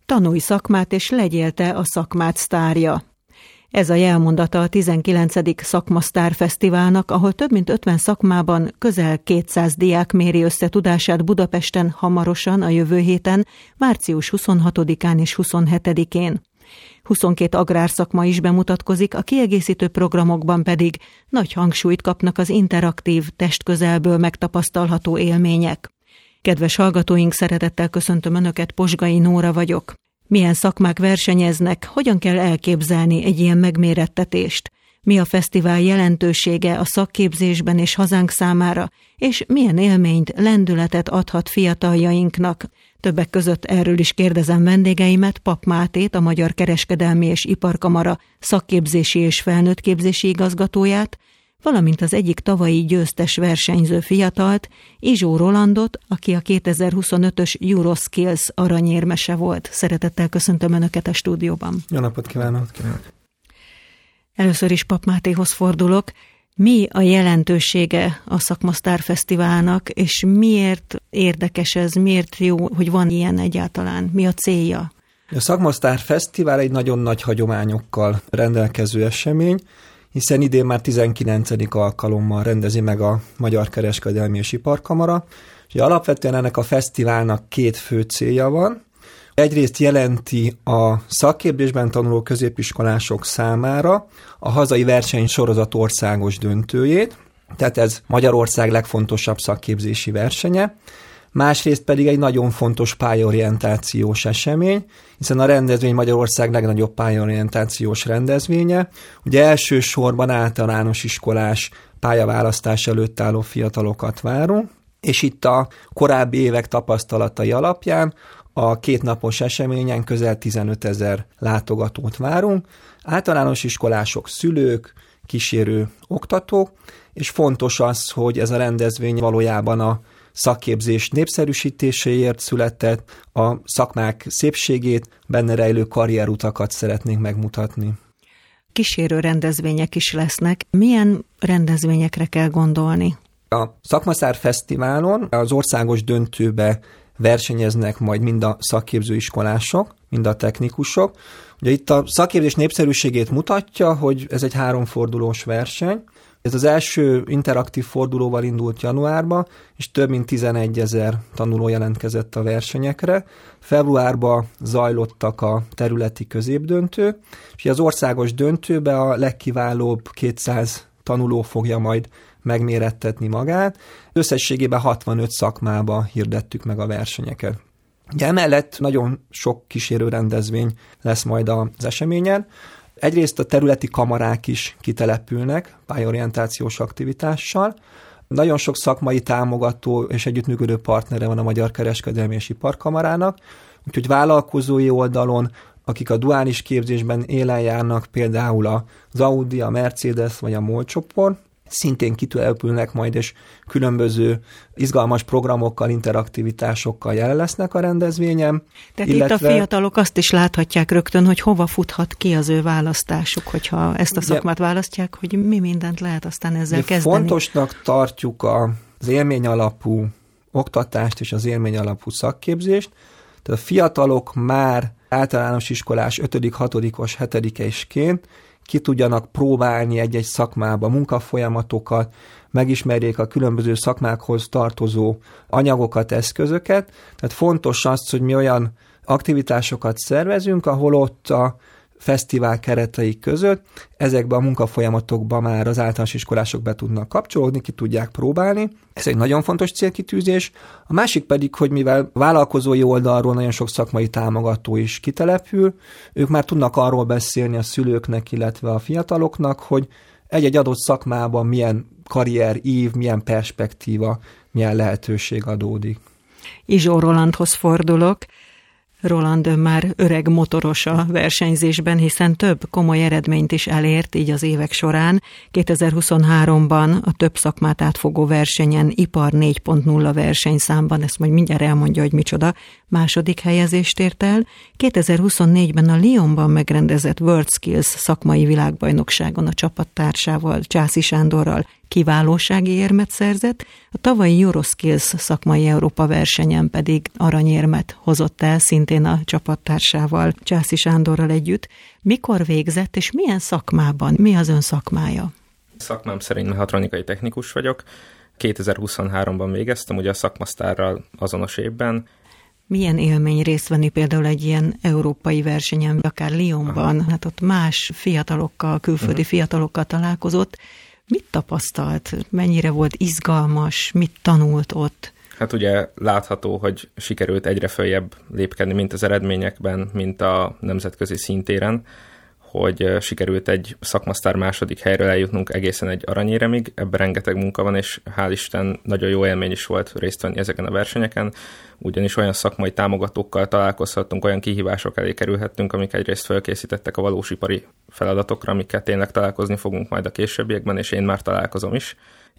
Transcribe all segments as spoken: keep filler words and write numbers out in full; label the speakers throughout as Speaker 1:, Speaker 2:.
Speaker 1: tanulj szakmát és legyél te a szakmád sztárja. Ez a jelmondata a tizenkilencedik Szakmasztár Fesztiválnak, ahol több mint ötven szakmában közel kétszáz diák méri össze tudását Budapesten hamarosan a jövő héten, március huszonhatodikán és huszonhetedikén. huszonkét agrárszakma is bemutatkozik, a kiegészítő programokban pedig nagy hangsúlyt kapnak az interaktív, testközelből megtapasztalható élmények. Kedves hallgatóink, szeretettel köszöntöm Önöket, Posgai Nóra vagyok. Milyen szakmák versenyeznek, hogyan kell elképzelni egy ilyen megmérettetést? Mi a fesztivál jelentősége a szakképzésben és hazánk számára, és milyen élményt, lendületet adhat fiataljainknak? Többek között erről is kérdezem vendégeimet, Papp Mátét, a Magyar Kereskedelmi és Iparkamara szakképzési és felnőttképzési igazgatóját, valamint az egyik tavalyi győztes versenyző fiatalt, Izsó Rolandot, aki a kétezer-huszonötös Euroskills aranyérmese volt. Szeretettel köszöntöm Önöket a stúdióban.
Speaker 2: Jó napot kívánok!
Speaker 1: Először is Papp Mátéhoz fordulok. Mi a jelentősége a Szakmasztár Fesztiválnak, és miért érdekes ez, miért jó, hogy van ilyen egyáltalán? Mi a célja?
Speaker 2: A Szakmasztár Fesztivál egy nagyon nagy hagyományokkal rendelkező esemény, hiszen idén már tizenkilencedik alkalommal rendezi meg a Magyar Kereskedelmi és Iparkamara. És alapvetően ennek a fesztiválnak két fő célja van. Egyrészt jelenti a szakképzésben tanuló középiskolások számára a hazai versenysorozat országos döntőjét, tehát ez Magyarország legfontosabb szakképzési versenye. Másrészt pedig egy nagyon fontos pályaorientációs esemény, hiszen a rendezvény Magyarország legnagyobb pályaorientációs rendezvénye. Ugye elsősorban általános iskolás pályaválasztás előtt álló fiatalokat várunk, és itt a korábbi évek tapasztalatai alapján a kétnapos eseményen közel tizenötezer látogatót várunk, általános iskolások, szülők, kísérő oktatók, és fontos az, hogy ez a rendezvény valójában a szakképzés népszerűsítéséért született, a szakmák szépségét, benne rejlő karrierutakat szeretnénk megmutatni.
Speaker 1: Kísérő rendezvények is lesznek. Milyen rendezvényekre kell gondolni?
Speaker 2: A Szakmasztár Fesztiválon az országos döntőbe versenyeznek majd mind a szakképzőiskolások, mind a technikusok. Ugye itt a szakképzés népszerűségét mutatja, hogy ez egy háromfordulós verseny. Ez az első interaktív fordulóval indult januárban, és több mint tizenegyezer tanuló jelentkezett a versenyekre. Februárban zajlottak a területi középdöntő, és az országos döntőbe a legkiválóbb kétszáz tanuló fogja majd megmérettetni magát. Összességében hatvanöt szakmába hirdettük meg a versenyeket. Ugye emellett nagyon sok kísérő rendezvény lesz majd az eseményen. Egyrészt a területi kamarák is kitelepülnek pályorientációs aktivitással. Nagyon sok szakmai támogató és együttműködő partnere van a Magyar Kereskedelmi és Iparkamarának, úgyhogy vállalkozói oldalon, akik a duális képzésben élen járnak, például az Audi, a Mercedes vagy a MOL csoport, szintén kitelepülnek majd, és különböző izgalmas programokkal, interaktivitásokkal jelen lesznek a rendezvényen.
Speaker 1: Tehát illetve... itt a fiatalok azt is láthatják rögtön, hogy hova futhat ki az ő választásuk, hogyha ezt a szakmát de, választják, hogy mi mindent lehet aztán ezzel kezdeni.
Speaker 2: Fontosnak tartjuk az élmény alapú oktatást és az élmény alapú szakképzést. Tehát a fiatalok már általános iskolás ötödik, hatodikos, hetedikesként ki tudjanak próbálni egy-egy szakmába munkafolyamatokat, megismerjék a különböző szakmákhoz tartozó anyagokat, eszközöket. Tehát fontos az, hogy mi olyan aktivitásokat szervezünk, ahol ott a fesztivál keretei között ezekben a munkafolyamatokban már az általános iskolások be tudnak kapcsolódni, ki tudják próbálni. Ez egy nagyon fontos célkitűzés. A másik pedig, hogy mivel vállalkozói oldalról nagyon sok szakmai támogató is kitelepül, ők már tudnak arról beszélni a szülőknek, illetve a fiataloknak, hogy egy-egy adott szakmában milyen karrierív, milyen perspektíva, milyen lehetőség adódik.
Speaker 1: Izsó Rolandhoz fordulok. Roland, ön már öreg motoros a versenyzésben, hiszen több komoly eredményt is elért így az évek során. kétezer-huszonháromban a több szakmát átfogó versenyen Ipar négy pont nulla versenyszámban, ezt majd mindjárt elmondja, hogy micsoda, második helyezést ért el. kétezer-huszonnégyben a Lyonban megrendezett WorldSkills szakmai világbajnokságon a csapattársával, Császi Sándorral kiválósági érmet szerzett, a tavalyi Euroskills szakmai Európa versenyen pedig aranyérmet hozott el, szintén a csapattársával, Császi Sándorral együtt. Mikor végzett, és milyen szakmában? Mi az ön szakmája?
Speaker 3: Szakmám szerint mechatronikai technikus vagyok. kétezer-huszonháromban végeztem, ugye a szakmasztárral azonos évben.
Speaker 1: Milyen élmény részt venni például egy ilyen európai versenyen, akár Lyonban? Hát ott más fiatalokkal, külföldi uh-huh. fiatalokkal találkozott. Mit tapasztalt? Mennyire volt izgalmas? Mit tanult ott?
Speaker 3: Hát ugye látható, hogy sikerült egyre följebb lépkedni, mint az eredményekben, mint a nemzetközi szintéren, hogy sikerült egy szakmasztár második helyről eljutnunk egészen egy aranyéremig. Ebben rengeteg munka van, és hál' Isten nagyon jó élmény is volt részt venni ezeken a versenyeken, ugyanis olyan szakmai támogatókkal találkozhattunk, olyan kihívások elé kerülhettünk, amik egyrészt felkészítettek a valós ipari feladatokra, amikkel tényleg találkozni fogunk majd a későbbiekben, és én már találkozom is,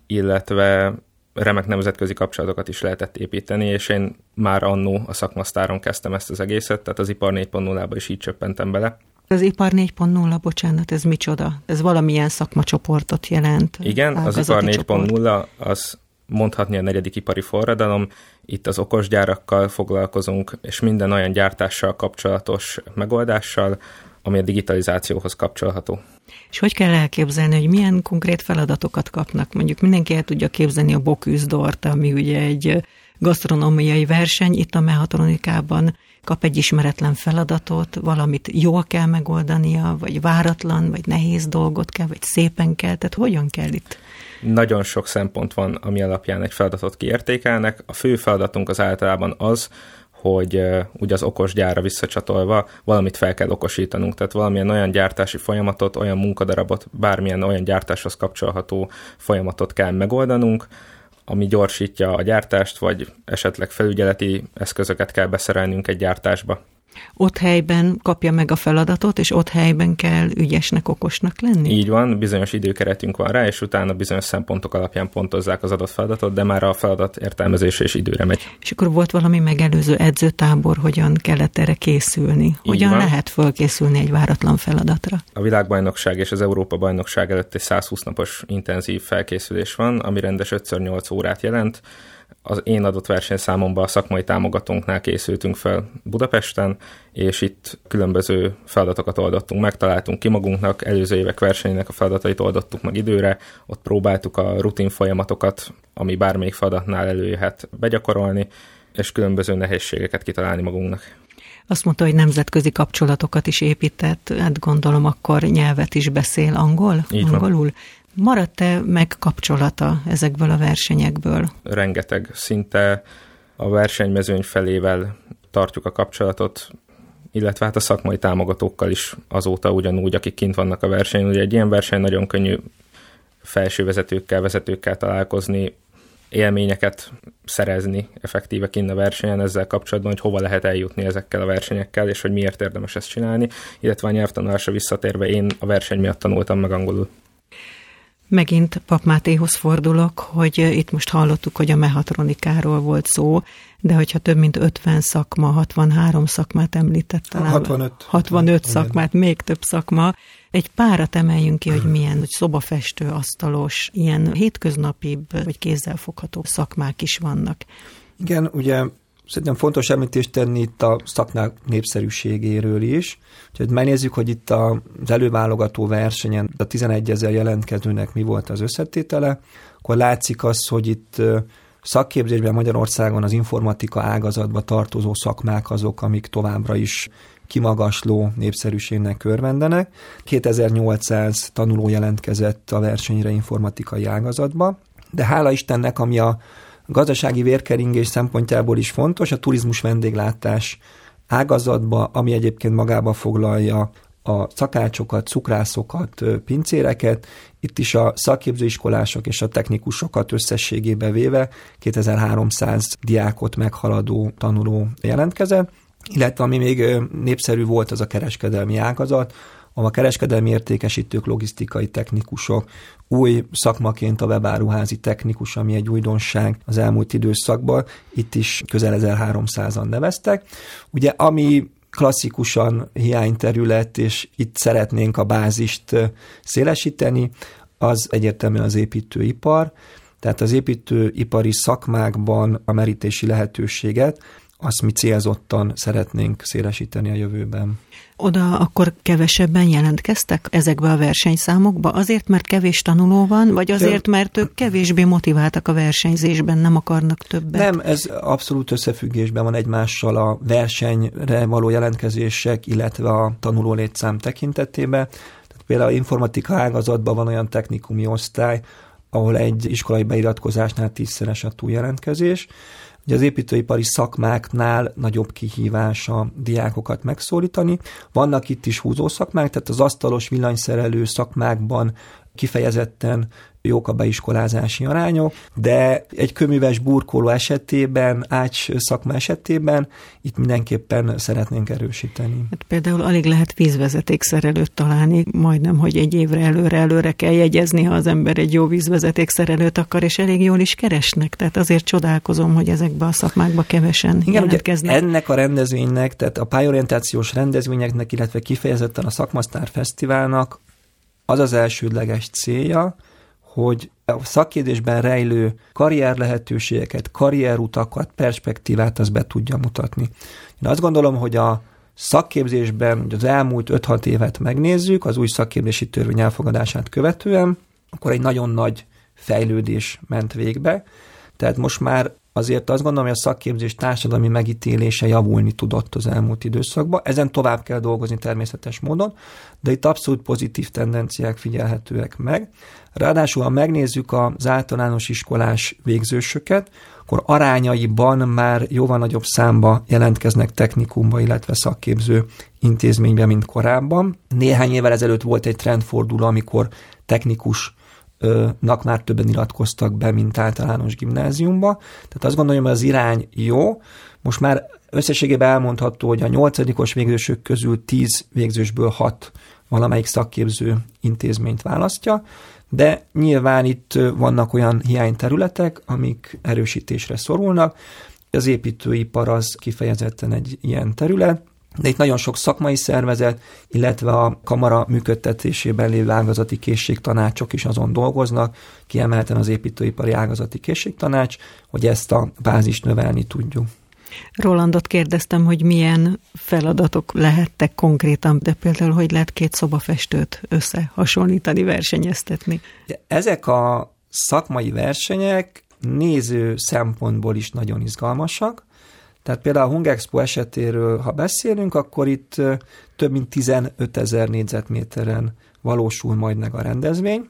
Speaker 3: illetve remek nemzetközi kapcsolatokat is lehetett építeni, és én már annó a szakmasztáron kezdtem ezt az egészet, tehát az ipar négy pont nullába is így csöppentem bele.
Speaker 1: Az ipar négy pont nulla, bocsánat, ez micsoda? Ez valamilyen szakmacsoportot jelent?
Speaker 3: Igen, az ipar négy pont nulla az mondhatni a negyedik ipari forradalom. Itt az okosgyárakkal foglalkozunk, és minden olyan gyártással kapcsolatos megoldással, ami a digitalizációhoz kapcsolható.
Speaker 1: És hogy kell elképzelni, hogy milyen konkrét feladatokat kapnak? Mondjuk mindenki el tudja képzelni a Bocuse d'Ort, ami ugye egy gasztronómiai verseny, itt a mechatronikában kap egy ismeretlen feladatot, valamit jól kell megoldania, vagy váratlan, vagy nehéz dolgot kell, vagy szépen kell, tehát hogyan kell itt?
Speaker 3: Nagyon sok szempont van, ami alapján egy feladatot kiértékelnek. A fő feladatunk az általában az, hogy uh, ugye az okosgyárra visszacsatolva valamit fel kell okosítanunk, tehát valamilyen olyan gyártási folyamatot, olyan munkadarabot, bármilyen olyan gyártáshoz kapcsolható folyamatot kell megoldanunk, ami gyorsítja a gyártást, vagy esetleg felügyeleti eszközöket kell beszerelnünk egy gyártásba.
Speaker 1: Ott helyben kapja meg a feladatot, és ott helyben kell ügyesnek, okosnak lenni?
Speaker 3: Így van, bizonyos időkeretünk van rá, és utána bizonyos szempontok alapján pontozzák az adott feladatot, de már a feladat értelmezése és időre megy. És
Speaker 1: akkor volt valami megelőző edzőtábor, hogyan kellett erre készülni? Hogyan lehet fölkészülni egy váratlan feladatra?
Speaker 3: A világbajnokság és az Európa-bajnokság előtt egy százhúsz napos intenzív felkészülés van, ami rendes ötször nyolc órát jelent. Az én adott versenyszámomban a szakmai támogatónknál készültünk fel Budapesten, és itt különböző feladatokat oldottunk meg, találtunk ki magunknak, előző évek versenyének a feladatait oldottuk meg időre, ott próbáltuk a rutin folyamatokat, ami bármelyik feladatnál előjöhet, begyakorolni, és különböző nehézségeket kitalálni magunknak.
Speaker 1: Azt mondta, hogy nemzetközi kapcsolatokat is épített, hát gondolom akkor nyelvet is beszél, angol?
Speaker 3: Így
Speaker 1: angolul?
Speaker 3: Van.
Speaker 1: Maradt-e meg kapcsolata ezekből a versenyekből?
Speaker 3: Rengeteg, szinte a versenymezőny felével tartjuk a kapcsolatot, illetve hát a szakmai támogatókkal is azóta ugyanúgy, akik kint vannak a versenyen. Ugye egy ilyen verseny nagyon könnyű felső vezetőkkel, vezetőkkel találkozni, élményeket szerezni effektíve kint a versenyen ezzel kapcsolatban, hogy hova lehet eljutni ezekkel a versenyekkel, és hogy miért érdemes ezt csinálni, illetve a nyelvtanulásra visszatérve én a verseny miatt tanultam meg angolul.
Speaker 1: Megint Papp Mátéhoz fordulok, hogy itt most hallottuk, hogy a mechatronikáról volt szó, de hogyha több mint ötven szakma, hatvanhárom szakmát említett talán.
Speaker 2: hatvanöt.
Speaker 1: hatvanöt szakmát, még több szakma. Egy párat emeljünk ki, hogy milyen, hogy szobafestő, asztalos, ilyen hétköznapibb, vagy kézzelfogható szakmák is vannak.
Speaker 2: Igen, ugye szerintem fontos említést tenni itt a szakmák népszerűségéről is. Úgyhogy megnézzük, hogy itt az előválogató versenyen a tizenegyezer jelentkezőnek mi volt az összetétele, akkor látszik az, hogy itt szakképzésben Magyarországon az informatika ágazatba tartozó szakmák azok, amik továbbra is kimagasló népszerűségnek örvendenek. kétezer-nyolcszáz tanuló jelentkezett a versenyre informatikai ágazatba, de hála Istennek, ami a gazdasági vérkeringés szempontjából is fontos, a turizmus vendéglátás ágazatba, ami egyébként magába foglalja a szakácsokat, cukrászokat, pincéreket, itt is a szakképzőiskolások és a technikusokat összességébe véve kétezer-háromszáz diákot meghaladó tanuló jelentkezett, illetve ami még népszerű volt, az a kereskedelmi ágazat, a kereskedelmi értékesítők, logisztikai technikusok, új szakmaként a webáruházi technikus, ami egy újdonság az elmúlt időszakban, itt is közel ezerháromszázan neveztek. Ugye ami klasszikusan hiányterület, és itt szeretnénk a bázist szélesíteni, az egyértelműen az építőipar, tehát az építőipari szakmákban a merítési lehetőséget, azt mi célzottan szeretnénk szélesíteni a jövőben.
Speaker 1: Oda akkor kevesebben jelentkeztek ezekbe a versenyszámokba? Azért, mert kevés tanuló van, vagy azért, mert ők kevésbé motiváltak a versenyzésben, nem akarnak többet?
Speaker 2: Nem, ez abszolút összefüggésben van egymással a versenyre való jelentkezések, illetve a tanuló létszám tekintetében. Tehát például informatika ágazatban van olyan technikumi osztály, ahol egy iskolai beiratkozásnál tízszeres a túljelentkezés. Ugye az építőipari szakmáknál nagyobb kihívás a diákokat megszólítani. Vannak itt is húzószakmák, tehát az asztalos villanyszerelő szakmákban kifejezetten jók a beiskolázási arányok, de egy kőműves burkoló esetében, ács szakma esetében itt mindenképpen szeretnénk erősíteni.
Speaker 1: Hát például alig lehet vízvezetékszerelőt találni, majdnem, hogy egy évre előre-előre kell jegyezni, ha az ember egy jó vízvezetékszerelőt akar, és elég jól is keresnek. Tehát azért csodálkozom, hogy ezekbe a szakmákba kevesen
Speaker 2: Igen,
Speaker 1: jelentkeznek.
Speaker 2: Ennek a rendezvénynek, tehát a pályorientációs rendezvényeknek, illetve kifejezetten a Szakmasztár Fesztiválnak az az elsődleges célja, hogy a szakképzésben rejlő karrier lehetőségeket, karrierutakat, perspektívát az be tudja mutatni. Én azt gondolom, hogy a szakképzésben, hogy az elmúlt öt-hat évet megnézzük, az új szakképzési törvény elfogadását követően, akkor egy nagyon nagy fejlődés ment végbe. Tehát most már azért azt gondolom, hogy a szakképzés társadalmi megítélése javulni tudott az elmúlt időszakban. Ezen tovább kell dolgozni természetes módon, de itt abszolút pozitív tendenciák figyelhetőek meg. Ráadásul, ha megnézzük az általános iskolás végzősöket, akkor arányaiban már jóval nagyobb számba jelentkeznek technikumba, illetve szakképző intézménybe, mint korábban. Néhány évvel ezelőtt volt egy trendforduló, amikor technikus nak már többen iratkoztak be, mint általános gimnáziumba. Tehát azt gondolom, hogy az irány jó. Most már összességében elmondható, hogy a nyolcadikos végzősök közül tíz végzősből hat valamelyik szakképző intézményt választja, de nyilván itt vannak olyan hiányterületek, amik erősítésre szorulnak. Az építőipar az kifejezetten egy ilyen terület, de itt nagyon sok szakmai szervezet, illetve a kamara működtetésében lévő ágazati készségtanácsok is azon dolgoznak, kiemelten az építőipari ágazati készségtanács, hogy ezt a bázist növelni tudjuk.
Speaker 1: Rolandot kérdeztem, hogy milyen feladatok lehettek konkrétan, de például, hogy lehet két szobafestőt összehasonlítani, versenyeztetni.
Speaker 2: Ezek a szakmai versenyek néző szempontból is nagyon izgalmasak. Tehát például a Hungexpo esetéről, ha beszélünk, akkor itt több mint tizenötezer négyzetméteren valósul majd meg a rendezvény,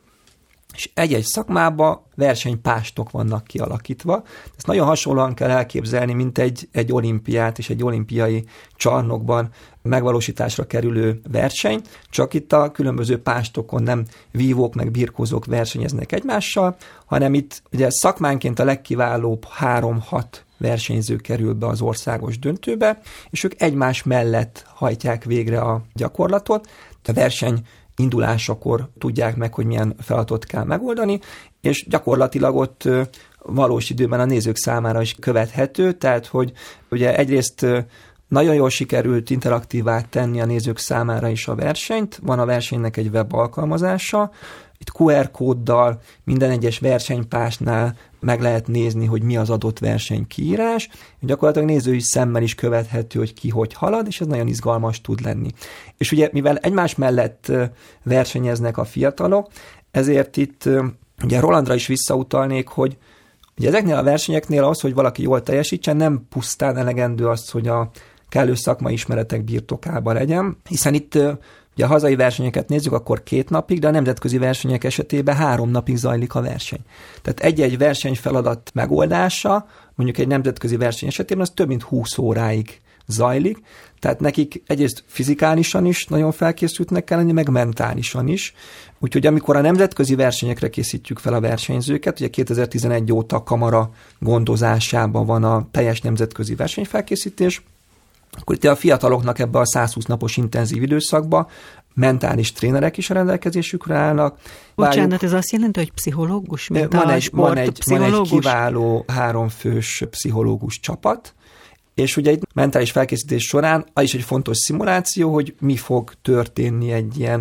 Speaker 2: és egy-egy szakmában versenypástok vannak kialakítva. Ezt nagyon hasonlóan kell elképzelni, mint egy, egy olimpiát és egy olimpiai csarnokban megvalósításra kerülő verseny, csak itt a különböző pástokon nem vívók meg birkózók versenyeznek egymással, hanem itt ugye szakmánként a legkiválóbb három-hat versenyző kerül be az országos döntőbe, és ők egymás mellett hajtják végre a gyakorlatot. A verseny indulásakor tudják meg, hogy milyen feladatot kell megoldani, és gyakorlatilag ott valós időben a nézők számára is követhető, tehát hogy ugye egyrészt nagyon jól sikerült interaktívá tenni a nézők számára is a versenyt, van a versenynek egy web alkalmazása, itt kú er kóddal minden egyes versenypásnál meg lehet nézni, hogy mi az adott verseny kiírás, gyakorlatilag nézői szemmel is követhető, hogy ki hogy halad, és ez nagyon izgalmas tud lenni. És ugye, mivel egymás mellett versenyeznek a fiatalok, ezért itt ugye Rolandra is visszautalnék, hogy ugye ezeknél a versenyeknél az, hogy valaki jól teljesítsen, nem pusztán elegendő az, hogy a kellő szakmai ismeretek birtokában legyen, hiszen itt ugye a hazai versenyeket nézzük, akkor két napig, de a nemzetközi versenyek esetében három napig zajlik a verseny. Tehát egy-egy versenyfeladat megoldása, mondjuk egy nemzetközi verseny esetében, az több mint húsz óráig zajlik, tehát nekik egyrészt fizikálisan is nagyon felkészültnek kell lenni, meg mentálisan is. Úgyhogy amikor a nemzetközi versenyekre készítjük fel a versenyzőket, ugye kétezer-tizenegy óta a kamara gondozásában van a teljes nemzetközi versenyfelkészítés, akkor itt a fiataloknak ebbe a száz húsz napos intenzív időszakba mentális trénerek is a rendelkezésükre állnak.
Speaker 1: Bocsánat, Várjuk, ez azt jelenti, hogy pszichológus, mint
Speaker 2: van
Speaker 1: a
Speaker 2: egy, van egy, van egy kiváló háromfős pszichológus csapat, és ugye egy mentális felkészítés során az is egy fontos szimuláció, hogy mi fog történni egy ilyen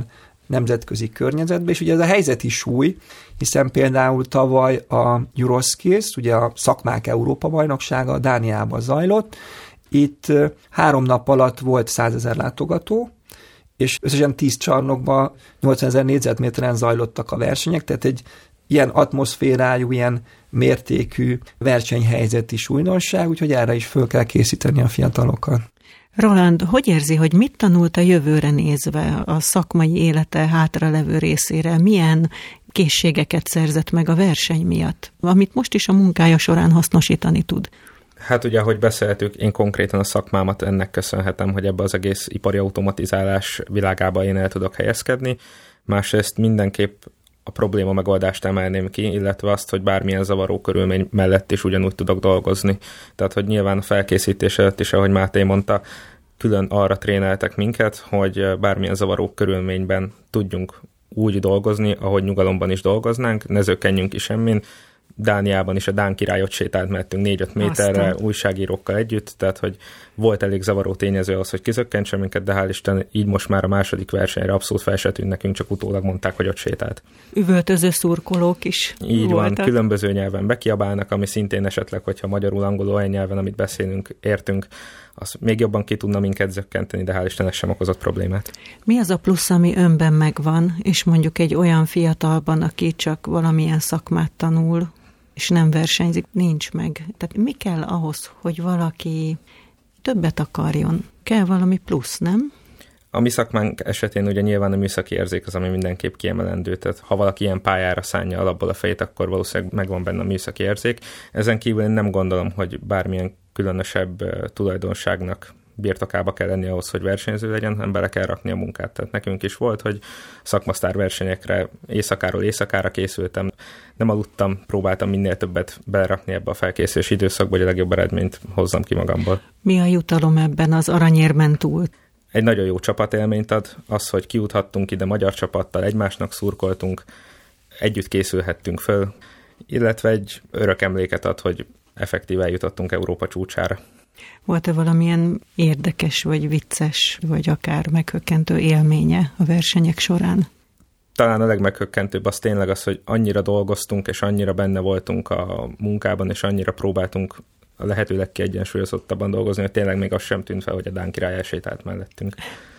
Speaker 2: nemzetközi környezetbe, és ugye ez a helyzet is új, hiszen például tavaly a Euroskills, ugye a szakmák Európa-bajnoksága Dániában zajlott, itt három nap alatt volt százezer látogató, és összesen tíz csarnokban nyolcvanezer négyzetméteren zajlottak a versenyek, tehát egy ilyen atmoszférájú, ilyen mértékű versenyhelyzet is újdonság, úgyhogy erre is föl kell készíteni a fiatalokat.
Speaker 1: Roland, hogy érzi, hogy mit tanult a jövőre nézve, a szakmai élete hátralevő részére? Milyen készségeket szerzett meg a verseny miatt, amit most is a munkája során hasznosítani tud?
Speaker 3: Hát ugye, ahogy beszéltük, én konkrétan a szakmámat ennek köszönhetem, hogy ebbe az egész ipari automatizálás világába én el tudok helyezkedni. Másrészt mindenképp a probléma megoldást emelném ki, illetve azt, hogy bármilyen zavaró körülmény mellett is ugyanúgy tudok dolgozni. Tehát, hogy nyilván a felkészítés előtt is, ahogy Máté mondta, külön arra tréneltek minket, hogy bármilyen zavaró körülményben tudjunk úgy dolgozni, ahogy nyugalomban is dolgoznánk, ne zökkenjünk ki semmin. Dániában is a Dán királyot sétált mehetünk négy-öt méterre Aztán. újságírókkal együtt, tehát hogy volt elég zavaró tényező az, hogy kizökkentse minket, de hál' Isten így most már a második versenyre abszolút fel se tűnt nekünk, csak utólag mondták, hogy ott sétált.
Speaker 1: Üvöltöző szurkolók is
Speaker 3: Így
Speaker 1: voltak.
Speaker 3: van, különböző nyelven bekiabálnak, ami szintén esetleg, hogyha magyarul, angolul olyan nyelven, amit beszélünk, értünk, az még jobban ki tudna minket zökkenteni, de hál' Istennek sem okozott problémát.
Speaker 1: Mi az a plusz, ami önben megvan, és mondjuk egy olyan fiatalban, aki csak valamilyen szakmát tanul, és nem versenyzik, nincs meg. Tehát mi kell ahhoz, hogy valaki többet akarjon? Kell valami plusz, nem?
Speaker 3: A mi szakmánk esetén ugye nyilván a műszaki érzék az, ami mindenképp kiemelendő, tehát ha valaki ilyen pályára szánja alapból a fejét, akkor valószínűleg megvan benne a műszaki érzék. Ezen kívül én nem gondolom, hogy bármilyen különösebb tulajdonságnak birtokába kell lenni ahhoz, hogy versenyző legyen, hanem bele kell rakni a munkát. Tehát nekünk is volt, hogy szakmasztár versenyekre éjszakáról éjszakára készültem, nem aludtam, próbáltam minél többet belerakni ebbe a felkészülési időszakba, hogy a legjobb eredményt hozzam ki magamból.
Speaker 1: Mi a jutalom ebben az aranyérmen túl?
Speaker 3: Egy nagyon jó csapatélményt ad, az, hogy kijuthattunk ide magyar csapattal, egymásnak szurkoltunk, együtt készülhettünk föl, illetve egy örök emléket ad, hogy effektíve eljutottunk Európa csúcsára.
Speaker 1: Volt-e valamilyen érdekes, vagy vicces, vagy akár meghökkentő élménye a versenyek során?
Speaker 3: Talán a legmeghökkentőbb az tényleg az, hogy annyira dolgoztunk, és annyira benne voltunk a munkában, és annyira próbáltunk a lehető legkiegyensúlyozottabban dolgozni, hogy tényleg még az sem tűnt fel, hogy a Dán király elsétált mellettünk.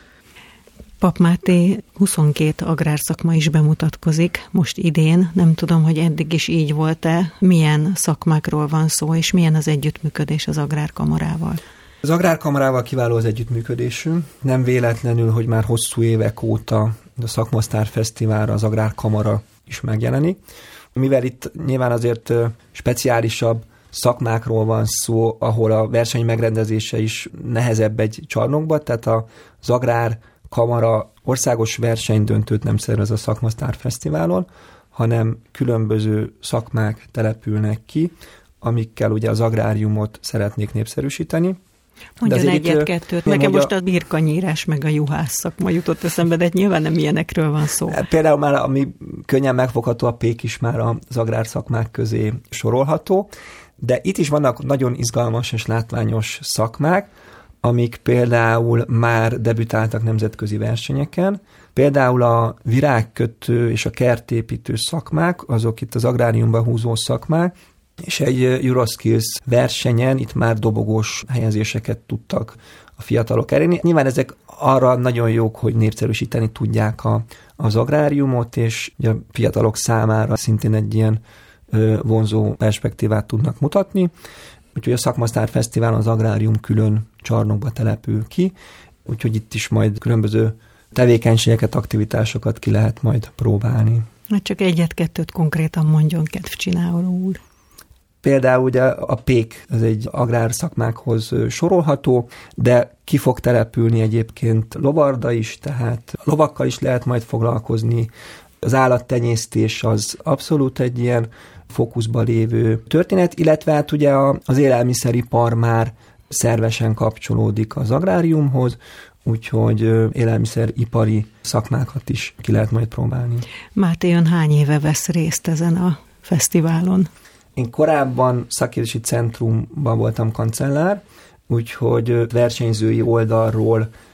Speaker 1: Papp Máté huszonkét agrárszakma is bemutatkozik most idén. Nem tudom, hogy eddig is így volt-e. Milyen szakmákról van szó, és milyen az együttműködés az Agrárkamarával?
Speaker 2: Az Agrárkamarával kiváló az együttműködésünk. Nem véletlenül, hogy már hosszú évek óta a Szakmasztár Fesztiválra az Agrárkamara is megjelenik. Mivel itt nyilván azért speciálisabb szakmákról van szó, ahol a verseny megrendezése is nehezebb egy csarnokban, tehát az Agrár Kamara országos versenydöntőt nem szervez a Szakmasztár Fesztiválon, hanem különböző szakmák települnek ki, amikkel ugye az agráriumot szeretnék népszerűsíteni.
Speaker 1: Mondjon egyet-kettőt. Nekem most a... a birkanyírás meg a juhász szakma jutott eszembe, de nyilván nem ilyenekről van szó.
Speaker 2: Például már, ami könnyen megfogható, a pék is már az agrárszakmák közé sorolható, de itt is vannak nagyon izgalmas és látványos szakmák, amik például már debütáltak nemzetközi versenyeken. Például a virágkötő és a kertépítő szakmák, azok itt az agráriumban húzó szakmák, és egy Euroskills versenyen itt már dobogós helyezéseket tudtak a fiatalok elérni. Nyilván ezek arra nagyon jók, hogy népszerűsíteni tudják a, az agráriumot, és a fiatalok számára szintén egy ilyen ö, vonzó perspektívát tudnak mutatni. Úgyhogy a Szakmasztár Fesztiválon az agrárium külön csarnokba települ ki, úgyhogy itt is majd különböző tevékenységeket, aktivitásokat ki lehet majd próbálni.
Speaker 1: Hát csak egyet-kettőt konkrétan mondjon, kedvcsináló úr.
Speaker 2: Például ugye a pék, ez egy agrárszakmákhoz sorolható, de ki fog települni egyébként lovarda is, tehát lovakkal is lehet majd foglalkozni. Az állattenyésztés az abszolút egy ilyen fókuszban lévő történet, illetve hát ugye az élelmiszeripar már szervesen kapcsolódik az agráriumhoz, úgyhogy élelmiszeripari szakmákat is ki lehet majd próbálni.
Speaker 1: Máté, ön hány éve vesz részt ezen a fesztiválon?
Speaker 2: Én korábban szakképzési centrumban voltam kancellár, úgyhogy versenyzői oldalról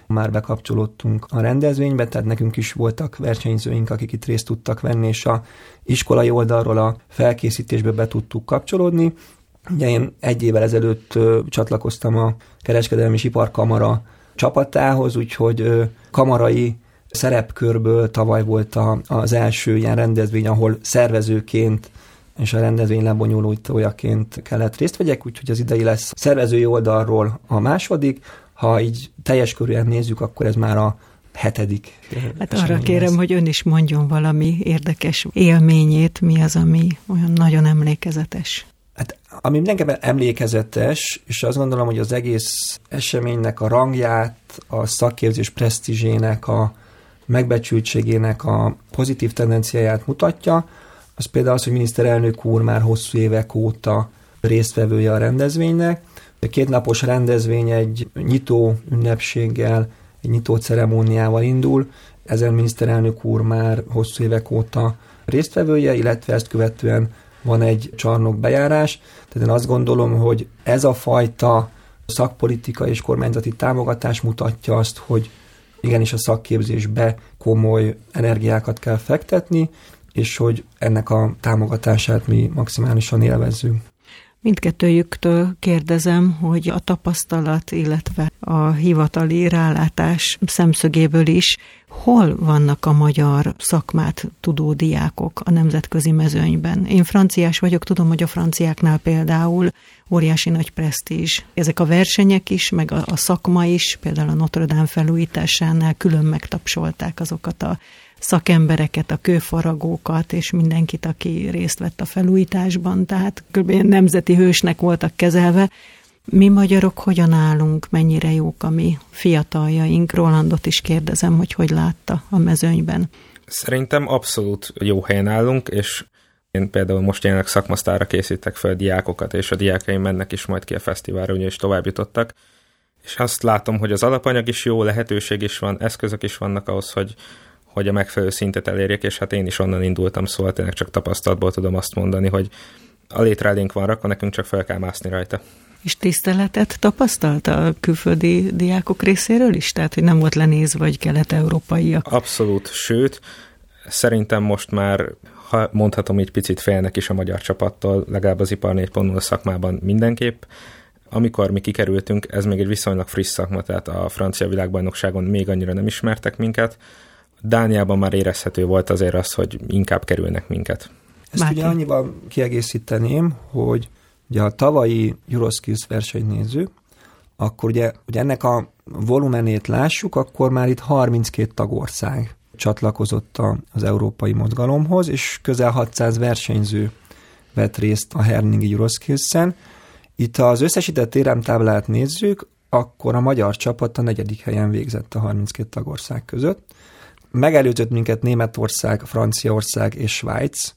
Speaker 2: már bekapcsolódtunk a rendezvénybe, tehát nekünk is voltak versenyzőink, akik itt részt tudtak venni, és a iskolai oldalról a felkészítésbe be tudtuk kapcsolódni. Ugye én egy évvel ezelőtt ö, csatlakoztam a Kereskedelmi és Iparkamara csapatához, úgyhogy ö, kamarai szerepkörből tavaly volt a, az első ilyen rendezvény, ahol szervezőként és a rendezvény lebonyolítójaként kellett részt vegyek, úgyhogy az idei lesz szervezői oldalról a második. Ha így teljes körűen nézzük, akkor ez már a hetedik.
Speaker 1: Hát arra kérem, lesz. Hogy ön is mondjon valami érdekes élményét, mi az, ami olyan nagyon emlékezetes.
Speaker 2: Hát, ami mindenképpen emlékezetes, és azt gondolom, hogy az egész eseménynek a rangját, a szakképzés presztízsének, a megbecsültségének a pozitív tendenciáját mutatja, az például az, hogy miniszterelnök úr már hosszú évek óta résztvevője a rendezvénynek. A kétnapos rendezvény egy nyitó ünnepséggel, egy nyitó ceremóniával indul. Ezen miniszterelnök úr már hosszú évek óta résztvevője, illetve ezt követően van egy csarnokbejárás. Tehát én azt gondolom, hogy ez a fajta szakpolitika és kormányzati támogatás mutatja azt, hogy igenis a szakképzésbe komoly energiákat kell fektetni, és hogy ennek a támogatását mi maximálisan élvezzük.
Speaker 1: Mindkettőjüktől kérdezem, hogy a tapasztalat, illetve a hivatali rálátás szemszögéből is, hol vannak a magyar szakmát tudó diákok a nemzetközi mezőnyben? Én franciás vagyok, tudom, hogy a franciáknál például óriási nagy presztízs. Ezek a versenyek is, meg a, a szakma is, például a Notre Dame felújításánál külön megtapsolták azokat a szakembereket, a kőfaragókat, és mindenkit, aki részt vett a felújításban, tehát kb. Nemzeti hősnek voltak kezelve. Mi magyarok hogyan állunk, mennyire jók a mi fiataljaink? Rolandot is kérdezem, hogy hogy látta a mezőnyben.
Speaker 3: Szerintem abszolút jó helyen állunk, és én például most jelenleg szakmasztárra készítek fel diákokat, és a diákaim mennek is majd ki a fesztiválra, és tovább jutottak. És azt látom, hogy az alapanyag is jó, lehetőség is van, eszközök is vannak ahhoz, hogy hogy a megfelelő szintet elérjék, és hát én is onnan indultam, szóval tényleg csak tapasztalatból tudom azt mondani, hogy a létre elénk van rakva, nekünk csak fel kell mászni rajta.
Speaker 1: És tiszteletet tapasztalt a külföldi diákok részéről is? Tehát, hogy nem volt lenézve, vagy kelet-európaiak?
Speaker 3: Abszolút, sőt, szerintem most már, ha mondhatom így, picit félnek is a magyar csapattól, legalább az Ipar négy pont null szakmában mindenképp. Amikor mi kikerültünk, ez még egy viszonylag friss szakma, tehát a francia világbajnokságon még annyira nem ismertek minket. Dániában már érezhető volt azért az, hogy inkább kerülnek minket.
Speaker 2: Ezt Máté. Ugye annyiban kiegészíteném, hogy ugye a tavalyi Euroskills versenyt nézzük, akkor ugye, ugye ennek a volumenét lássuk, akkor már itt harminckét tagország csatlakozott az európai mozgalomhoz, és közel hatszáz versenyző vett részt a Herningi Euroskills-en. Itt az összesített éremtáblát nézzük, akkor a magyar csapat a negyedik helyen végzett a harminckét tagország között. Megelőzött minket Németország, Franciaország és Svájc,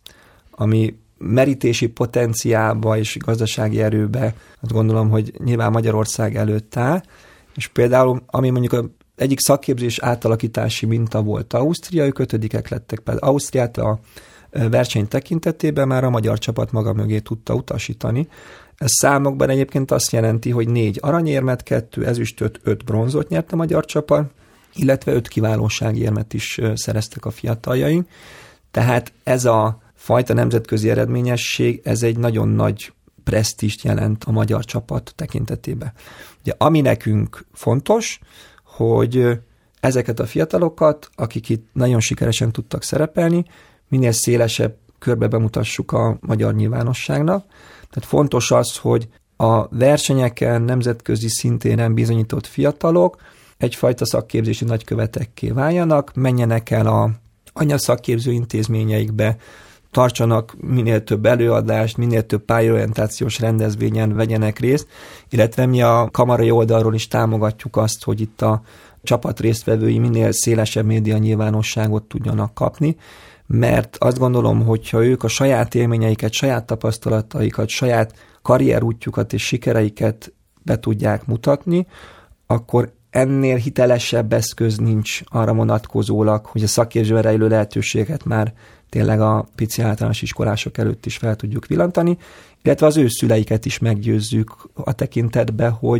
Speaker 2: ami merítési potenciálba és gazdasági erőbe, azt gondolom, hogy nyilván Magyarország előtt áll, és például, ami mondjuk az egyik szakképzés átalakítási minta volt Ausztria, ők ötödikek lettek, például Ausztriát a verseny tekintetében már a magyar csapat maga mögé tudta utasítani. Ez számokban egyébként azt jelenti, hogy négy aranyérmet, kettő ezüstöt, öt bronzot nyert a magyar csapat, illetve öt kiválóságérmet is szereztek a fiataljaink. Tehát ez a fajta nemzetközi eredményesség, ez egy nagyon nagy presztízst jelent a magyar csapat tekintetében. Ugye, ami nekünk fontos, hogy ezeket a fiatalokat, akik itt nagyon sikeresen tudtak szerepelni, minél szélesebb körbe bemutassuk a magyar nyilvánosságnak. Tehát fontos az, hogy a versenyeken, nemzetközi szintéren bizonyított fiatalok egyfajta szakképzési nagykövetekké váljanak, menjenek el a anyaszakképző intézményeikbe, tartsanak minél több előadást, minél több pályaorientációs rendezvényen vegyenek részt, illetve mi a kamarai oldalról is támogatjuk azt, hogy itt a csapat résztvevői minél szélesebb média nyilvánosságot tudjanak kapni, mert azt gondolom, hogyha ők a saját élményeiket, saját tapasztalataikat, saját karrierútjukat és sikereiket be tudják mutatni, akkor ennél hitelesebb eszköz nincs arra vonatkozólag, hogy a szakképzésben rejlő lehetőséget már tényleg a pici általános iskolások előtt is fel tudjuk villantani, illetve az ő szüleiket is meggyőzzük a tekintetbe, hogy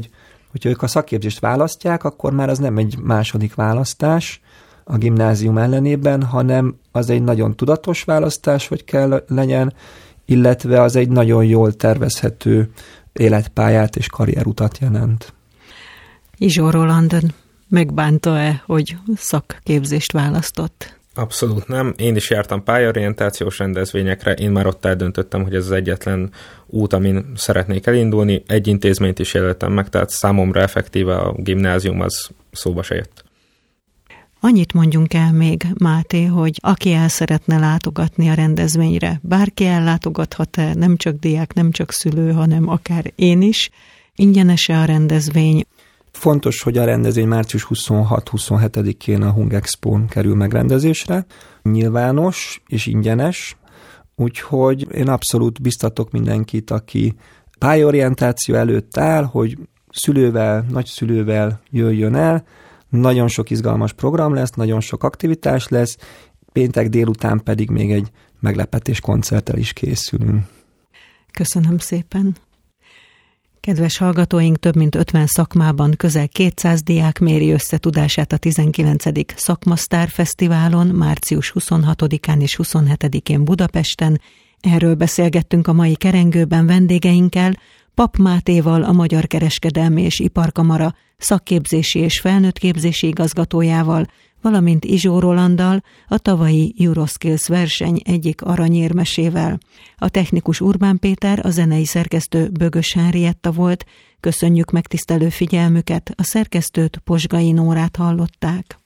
Speaker 2: Hogyha ők a szakképzést választják, akkor már az nem egy második választás a gimnázium ellenében, hanem az egy nagyon tudatos választás, hogy kell legyen, illetve az egy nagyon jól tervezhető életpályát és karrierutat jelent.
Speaker 1: Izsó Roland megbánta-e, hogy szakképzést választott?
Speaker 3: Abszolút nem. Én is jártam pályaorientációs rendezvényekre, én már ott eldöntöttem, hogy ez az egyetlen út, amin szeretnék elindulni. Egy intézményt is jelöltem meg, tehát számomra effektíve a gimnázium az szóba se jött.
Speaker 1: Annyit mondjunk el még, Máté, hogy aki el szeretne látogatni a rendezvényre, bárki ellátogathat-e, nem csak diák, nem csak szülő, hanem akár én is. Ingyenes-e a rendezvény?
Speaker 2: Fontos, hogy a rendezvény március huszonhat-huszonhetedikén a Hung Expón kerül megrendezésre. Nyilvános és ingyenes, úgyhogy én abszolút biztatok mindenkit, aki pályaorientáció előtt áll, hogy szülővel, nagyszülővel jöjjön el. Nagyon sok izgalmas program lesz, nagyon sok aktivitás lesz, péntek délután pedig még egy meglepetés koncerttel is készülünk.
Speaker 1: Köszönöm szépen! Kedves hallgatóink, több mint ötven szakmában közel kétszáz diák méri össze tudását a tizenkilencedik Szakmasztár Fesztiválon március huszonhatodikán és huszonhetedikén Budapesten. Erről beszélgettünk a mai kerengőben vendégeinkkel, Papp Mátéval, a Magyar Kereskedelmi és Iparkamara szakképzési és felnőttképzési igazgatójával, valamint Izsó Rolanddal, a tavalyi Euroskills verseny egyik aranyérmesével. A technikus Urbán Péter, a zenei szerkesztő Bögös Henrietta volt. Köszönjük megtisztelő figyelmüket, a szerkesztőt, Posgai Nórát hallották.